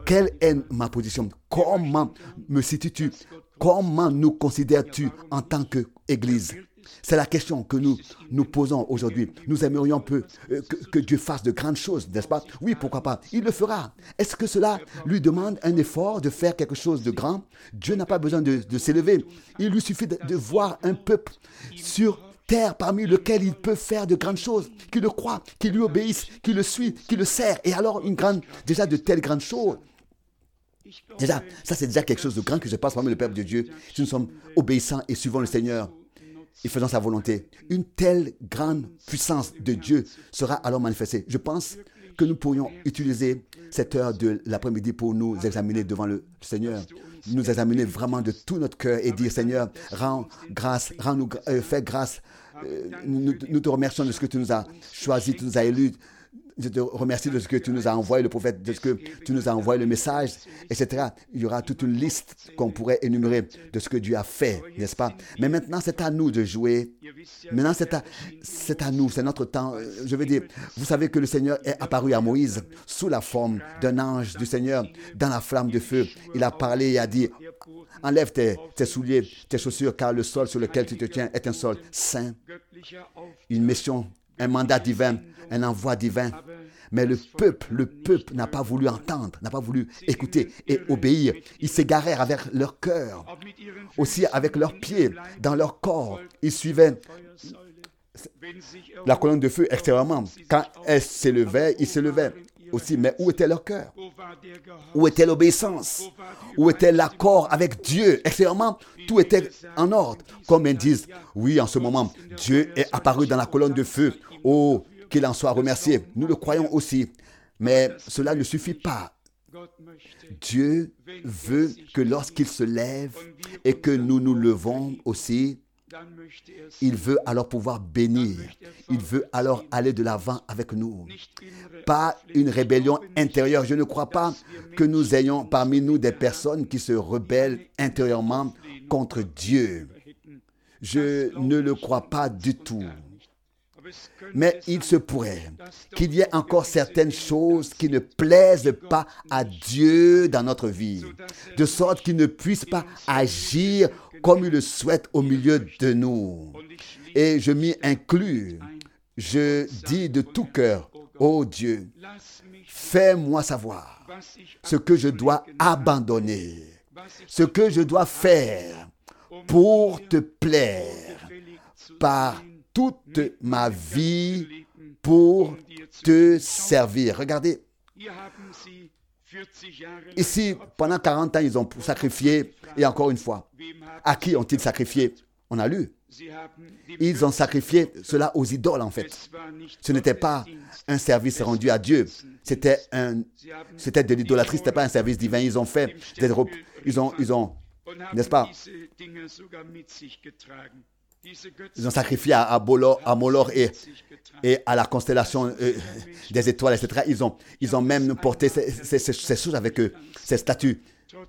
Quelle est ma position? Comment me situes-tu? Comment nous considères-tu en tant qu'Église? C'est la question que nous nous posons aujourd'hui. Nous aimerions peu euh, que, que Dieu fasse de grandes choses, n'est-ce pas? Oui, pourquoi pas? Il le fera. Est-ce que cela lui demande un effort de faire quelque chose de grand? Dieu n'a pas besoin de, de s'élever. Il lui suffit de, de voir un peuple sur terre parmi lequel il peut faire de grandes choses, qui le croit, qui lui obéissent, qui le suit, qui le sert. Et alors, une grande, déjà de telles grandes choses. Déjà, ça c'est déjà quelque chose de grand que je passe parmi le peuple de Dieu. Si nous sommes obéissants et suivons le Seigneur et faisons sa volonté, une telle grande puissance de Dieu sera alors manifestée. Je pense que nous pourrions utiliser cette heure de l'après-midi pour nous examiner devant le Seigneur, nous examiner vraiment de tout notre cœur et dire, Seigneur, rends grâce, rends-nous, euh, fais grâce. Euh, nous, nous te remercions de ce que tu nous as choisi, tu nous as élus. Je te remercie de ce que tu nous as envoyé, le prophète, de ce que tu nous as envoyé, le message, et cetera. Il y aura toute une liste qu'on pourrait énumérer de ce que Dieu a fait, n'est-ce pas? Mais maintenant, c'est à nous de jouer. Maintenant, c'est à, c'est à nous, c'est notre temps. Je veux dire, vous savez que le Seigneur est apparu à Moïse sous la forme d'un ange du Seigneur, dans la flamme de feu. Il a parlé et a dit, enlève tes, tes souliers, tes chaussures, car le sol sur lequel tu te tiens est un sol saint. Une mission, un mandat divin, un envoi divin. Mais le peuple, le peuple n'a pas voulu entendre, n'a pas voulu écouter et obéir. Ils s'égarèrent avec leur cœur, aussi avec leurs pieds, dans leur corps. Ils suivaient la colonne de feu extérieurement. Quand elle s'élevait, ils s'élevaient aussi. Mais où était leur cœur? Où était l'obéissance? Où était l'accord avec Dieu? Extérieurement, tout était en ordre. Comme ils disent, oui, en ce moment, Dieu est apparu dans la colonne de feu. Oh, qu'il en soit remercié. Nous le croyons aussi. Mais cela ne suffit pas. Dieu veut que lorsqu'il se lève et que nous nous levons aussi, il veut alors pouvoir bénir. Il veut alors aller de l'avant avec nous. Pas une rébellion intérieure. Je ne crois pas que nous ayons parmi nous des personnes qui se rebellent intérieurement contre Dieu. Je ne le crois pas du tout. Mais il se pourrait qu'il y ait encore certaines choses qui ne plaisent pas à Dieu dans notre vie, de sorte qu'il ne puisse pas agir comme il le souhaite au milieu de nous. Et je m'y inclus. Je dis de tout cœur, ô Dieu, fais-moi savoir ce que je dois abandonner, ce que je dois faire pour te plaire par toute ma vie pour te servir. Regardez, ici, pendant quarante ans, ils ont sacrifié, et encore une fois, à qui ont-ils sacrifié? On a lu. Ils ont sacrifié cela aux idoles, en fait. Ce n'était pas un service rendu à Dieu. C'était un, c'était de l'idolâtrie, ce n'était pas un service divin. Ils ont fait des repas, ils ont, ils ont, n'est-ce pas? Ils ont sacrifié à, à, Bolo, à Moloch et, et à la constellation euh, des étoiles, et cetera. Ils ont, ils ont même porté ces, ces, ces, ces choses avec eux, ces statues.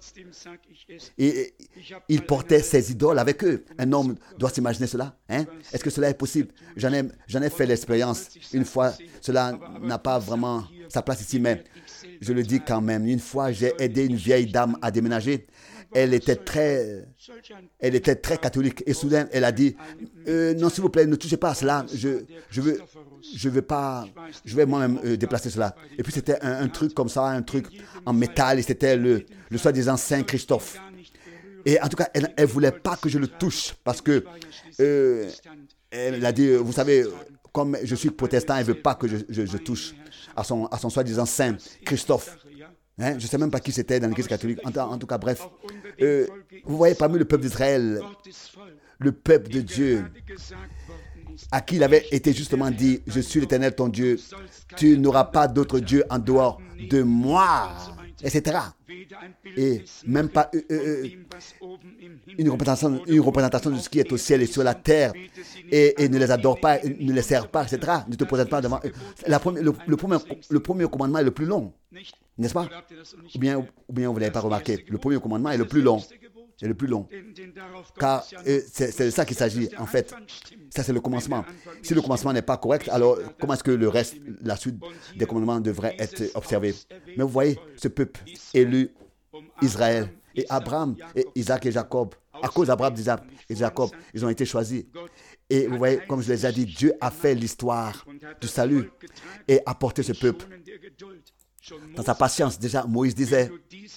Et ils portaient ces idoles avec eux. Un homme doit s'imaginer cela. Hein? Est-ce que cela est possible? J'en ai, j'en ai fait l'expérience une fois. Cela n'a pas vraiment sa place ici, mais je le dis quand même. Une fois, j'ai aidé une vieille dame à déménager. Elle était très, elle était très catholique. Et soudain, elle a dit, euh, non, s'il vous plaît, ne touchez pas à cela. Je, je veux, je veux pas, je vais moi-même euh, déplacer cela. Et puis c'était un, un truc comme ça, un truc en métal. Et c'était le, le soi-disant Saint Christophe. Et en tout cas, elle ne voulait pas que je le touche parce que euh, elle a dit, vous savez, comme je suis protestant, elle ne veut pas que je, je, je touche à son, à son soi-disant Saint Christophe. Hein, je ne sais même pas qui c'était dans l'Église catholique. En, en tout cas, bref. Euh, vous voyez, parmi le peuple d'Israël, le peuple de Dieu, à qui il avait été justement dit, je suis l'Éternel ton Dieu, tu n'auras pas d'autre Dieu en dehors de moi, et cetera. Et même pas euh, euh, une, représentation, une représentation de ce qui est au ciel et sur la terre, et, et ne les adore pas, ne les sert pas, et cetera. Ne te projette pas devant eux. La première, le, le, premier, le premier commandement est le plus long, n'est-ce pas? Ou bien, ou bien vous ne l'avez pas remarqué. Le premier commandement est le plus long. est le plus long. Car euh, c'est, c'est de ça qu'il s'agit, en fait. Ça, c'est le commencement. Si le commencement n'est pas correct, alors comment est-ce que le reste, la suite des commandements devrait être observée? Mais vous voyez, ce peuple élu, Israël, et Abraham, et Isaac et Jacob, à cause d'Abraham, d'Isaac et Jacob, ils ont été choisis. Et vous voyez, comme je les ai dit, Dieu a fait l'histoire du salut et a porté ce peuple. Dans sa patience, déjà, Moïse disait,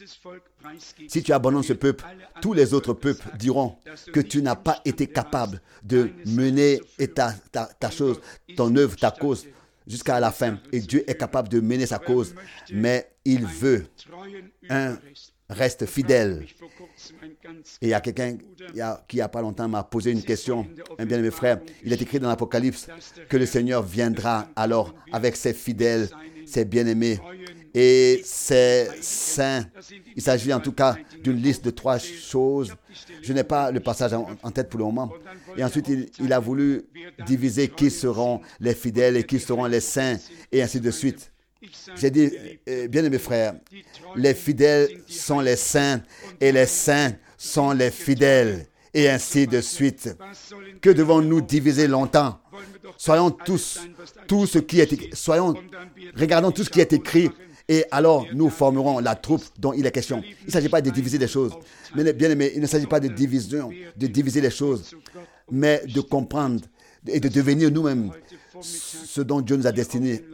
si tu abandonnes ce peuple, tous les autres peuples diront que tu n'as pas été capable de mener ta, ta, ta chose, ton œuvre, ta cause, jusqu'à la fin. Et Dieu est capable de mener sa cause, mais il veut un reste fidèle. Et il y a quelqu'un il y a, qui, il n'y a pas longtemps, m'a posé une question, un bien-aimé frère. Il est écrit dans l'Apocalypse que le Seigneur viendra alors avec ses fidèles, ses bien-aimés et ses saints. Il s'agit en tout cas d'une liste de trois choses. Je n'ai pas le passage en, en tête pour le moment. Et ensuite, il, il a voulu diviser qui seront les fidèles et qui seront les saints, et ainsi de suite. J'ai dit, euh, bien aimés frères, les fidèles sont les saints et les saints sont les fidèles, et ainsi de suite. Que devons-nous diviser longtemps? Soyons tous, tout ce qui est écrit, soyons, regardons tout ce qui est écrit, et alors nous formerons la troupe dont il est question. Il ne s'agit pas de diviser les choses, mais bien aimés, il ne s'agit pas de division, de diviser les choses, mais de comprendre et de devenir nous-mêmes ce dont Dieu nous a destinés.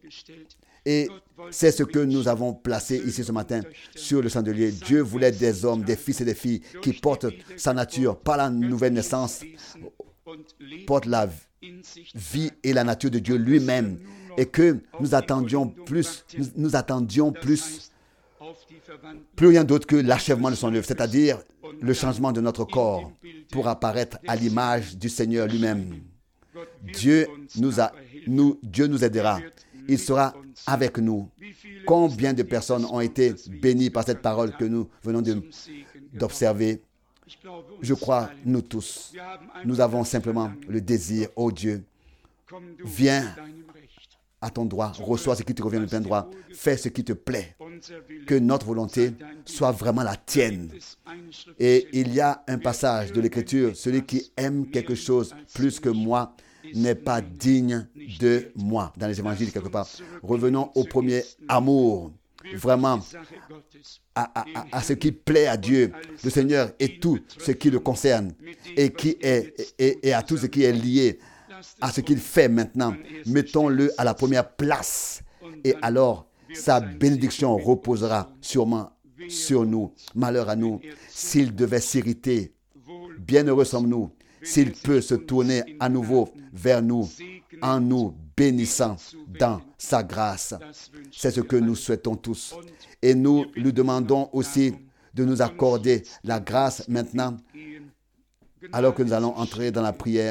Et c'est ce que nous avons placé ici ce matin sur le chandelier. Dieu voulait des hommes, des fils et des filles qui portent sa nature par la nouvelle naissance, portent la vie et la nature de Dieu lui-même, et que nous attendions plus, nous, nous attendions plus, plus rien d'autre que l'achèvement de son œuvre, c'est-à-dire le changement de notre corps pour apparaître à l'image du Seigneur lui-même. Dieu nous a, nous, Dieu nous aidera. Il sera avec nous. Combien de personnes ont été bénies par cette parole que nous venons de, d'observer? Je crois, nous tous, nous avons simplement le désir, ô Dieu, viens à ton droit, reçois ce qui te revient de plein droit, fais ce qui te plaît, que notre volonté soit vraiment la tienne. Et il y a un passage de l'Écriture, celui qui aime quelque chose plus que moi n'est pas digne de moi, dans les évangiles quelque part. Revenons au premier amour, vraiment à, à, à ce qui plaît à Dieu, le Seigneur, et tout ce qui le concerne, et, qui est, et, et à tout ce qui est lié à ce qu'il fait maintenant. Mettons-le à la première place, et alors sa bénédiction reposera sûrement sur nous. Malheur à nous s'il devait s'irriter. Bienheureux sommes-nous s'il peut se tourner à nouveau vers nous, en nous bénissant dans sa grâce. C'est ce que nous souhaitons tous. Et nous lui demandons aussi de nous accorder la grâce maintenant, alors que nous allons entrer dans la prière,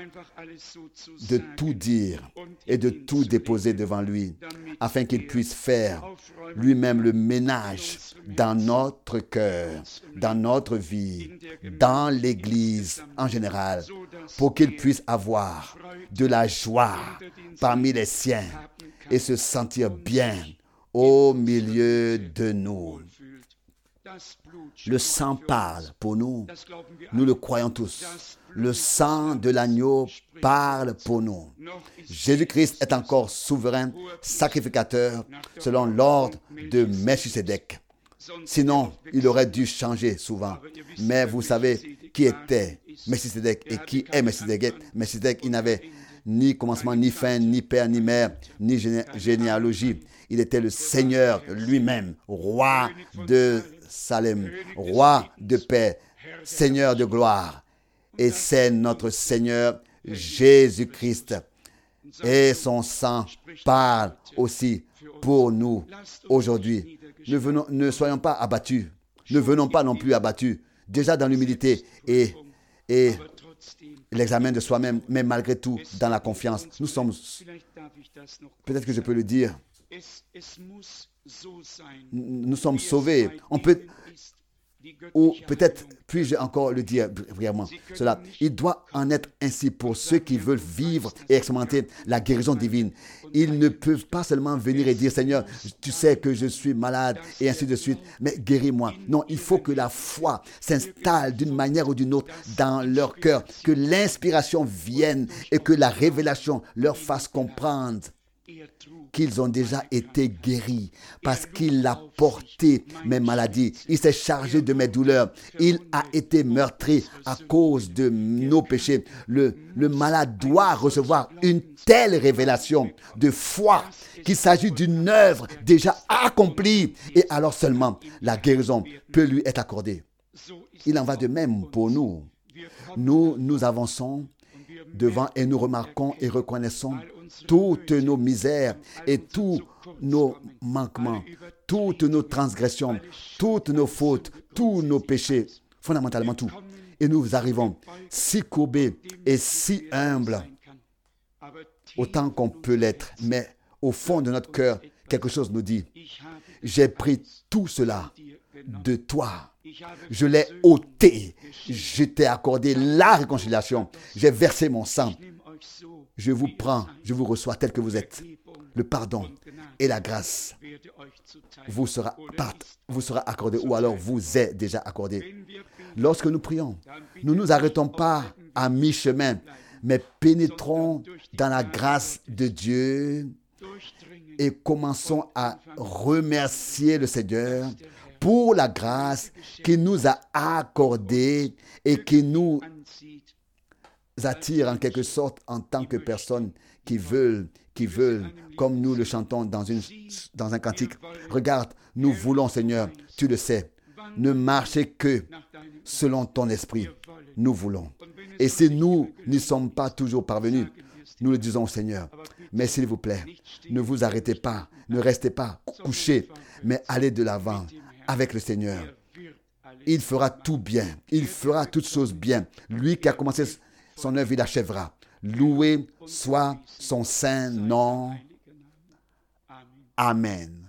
de tout dire et de tout déposer devant lui, afin qu'il puisse faire lui-même le ménage dans notre cœur, dans notre vie, dans l'Église en général, pour qu'il puisse avoir de la joie parmi les siens et se sentir bien au milieu de nous. Le sang parle pour nous. Nous le croyons tous. Le sang de l'agneau parle pour nous. Jésus-Christ est encore souverain, sacrificateur, selon l'ordre de Melchisédek. Sinon, il aurait dû changer souvent. Mais vous savez qui était Melchisédek et qui est Melchisédek. Melchisédek, il n'avait ni commencement, ni fin, ni père, ni mère, ni géné- généalogie. Il était le Seigneur lui-même, roi de Salem, roi de paix, Seigneur de gloire. Et c'est notre Seigneur Jésus-Christ. Et son sang parle aussi pour nous aujourd'hui. Ne, venons, ne soyons pas abattus. Ne venons pas non plus abattus. Déjà dans l'humilité et, et l'examen de soi-même, mais malgré tout, dans la confiance. Nous sommes, peut-être que je peux le dire, nous sommes sauvés. On peut, Ou peut-être puis-je encore le dire brièvement, cela. Il doit en être ainsi pour ceux qui veulent vivre et expérimenter la guérison divine. Ils ne peuvent pas seulement venir et dire, Seigneur, tu sais que je suis malade et ainsi de suite, mais guéris-moi. Non, il faut que la foi s'installe d'une manière ou d'une autre dans leur cœur, que l'inspiration vienne et que la révélation leur fasse comprendre qu'ils ont déjà été guéris parce qu'il a porté mes maladies. Il s'est chargé de mes douleurs. Il a été meurtri à cause de nos péchés. Le, le malade doit recevoir une telle révélation de foi qu'il s'agit d'une œuvre déjà accomplie. Et alors seulement la guérison peut lui être accordée. Il en va de même pour nous. Nous, nous avançons devant et nous remarquons et reconnaissons toutes nos misères et tous nos manquements, toutes nos transgressions, toutes nos fautes, tous nos péchés, fondamentalement tout. Et nous arrivons si courbés et si humbles, autant qu'on peut l'être, mais au fond de notre cœur, quelque chose nous dit, j'ai pris tout cela de toi. Je l'ai ôté. Je t'ai accordé la réconciliation. J'ai versé mon sang. Je vous prends, je vous reçois tel que vous êtes. Le pardon et la grâce vous sera, vous sera accordé ou alors vous est déjà accordé. Lorsque nous prions, nous ne nous arrêtons pas à mi-chemin, mais pénétrons dans la grâce de Dieu et commençons à remercier le Seigneur pour la grâce qu'il nous a accordée et qui nous attire en quelque sorte en tant que personnes qui veulent, qui veulent, comme nous le chantons dans, une, dans un cantique. Regarde, nous voulons, Seigneur, tu le sais, ne marcher que selon ton esprit. Nous voulons. Et si nous n'y sommes pas toujours parvenus, nous le disons au Seigneur. Mais s'il vous plaît, ne vous arrêtez pas, ne restez pas couchés, mais allez de l'avant avec le Seigneur. Il fera tout bien. Il fera toutes choses bien. Lui qui a commencé son œuvre, il achèvera. Loué soit son saint nom. Amen.